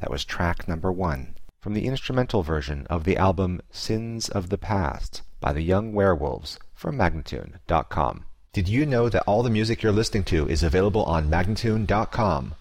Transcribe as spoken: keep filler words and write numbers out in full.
That was track number one, from the instrumental version of the album Sins of the Past by the Young Werewolves from Magnatune dot com. Did you know that all the music you're listening to is available on Magnatune dot com?